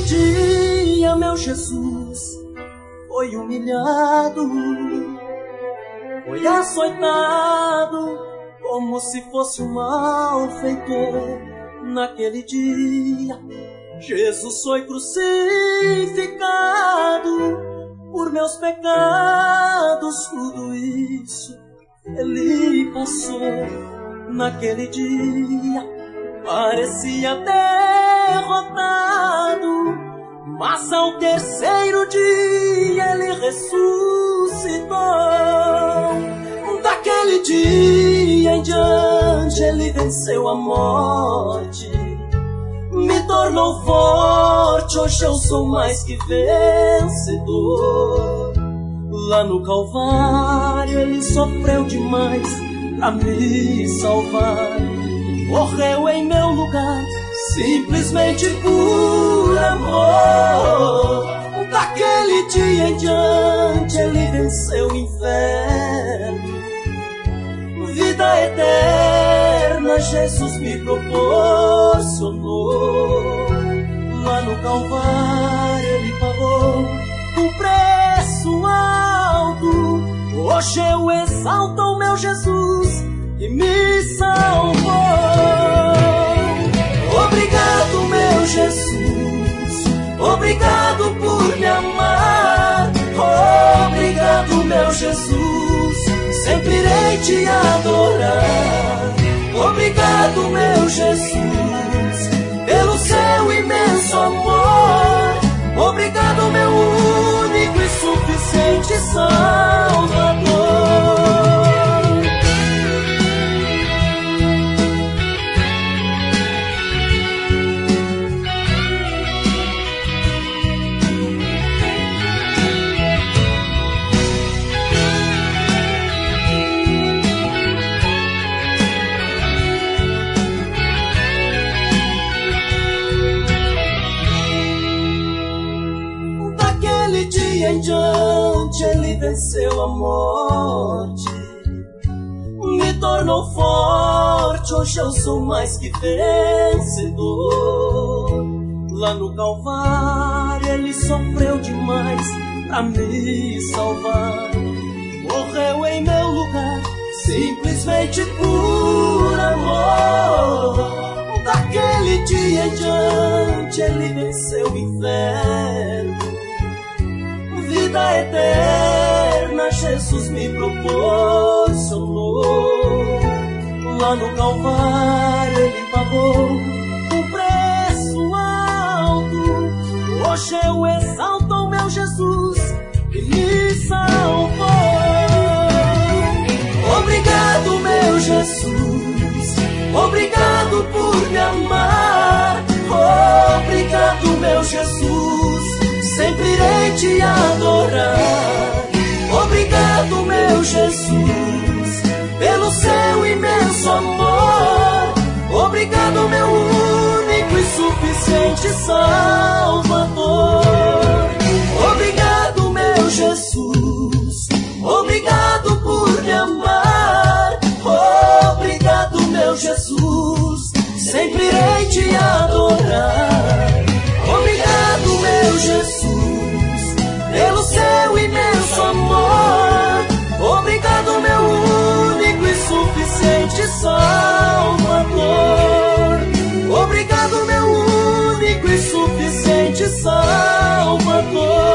dia meu Jesus foi humilhado, foi açoitado como se fosse um malfeitor. Naquele dia Jesus foi crucificado por meus pecados, tudo isso Ele passou. Naquele dia parecia derrotado, mas ao terceiro dia Ele ressuscitou. Daquele dia em diante Ele venceu a morte, me tornou forte, hoje eu sou mais que vencedor. Lá no Calvário Ele sofreu demais pra me salvar, morreu em meu lugar, simplesmente por amor. Daquele dia em diante Ele venceu o inferno, vida eterna Jesus me proporcionou. Lá no Calvário Ele pagou um preço alto, hoje eu exalto o meu Jesus que me salvou. Obrigado meu Jesus, obrigado por me amar. Obrigado meu Jesus, sempre irei te adorar. Obrigado meu Jesus, pelo seu imenso amor. Obrigado meu único e suficiente Salvador. Em diante Ele venceu a morte, me tornou forte, hoje eu sou mais que vencedor. Lá no Calvário Ele sofreu demais pra me salvar, morreu em meu lugar, simplesmente por amor. Daquele dia em diante Ele venceu o inferno, vida eterna Jesus me proporcionou. Lá no Calvário Ele pagou um preço alto, hoje eu exalto o meu Jesus que me salvou. Obrigado meu Jesus, obrigado por me amar. Obrigado meu Jesus, sempre irei te adorar. Obrigado meu Jesus, pelo seu imenso amor. Obrigado meu único e suficiente Salvador. Obrigado meu Jesus, obrigado por me amar. Obrigado meu Jesus, sempre irei te adorar. Obrigado meu Jesus, pelo seu imenso amor. Obrigado meu único e suficiente Salvador. Obrigado meu único e suficiente Salvador.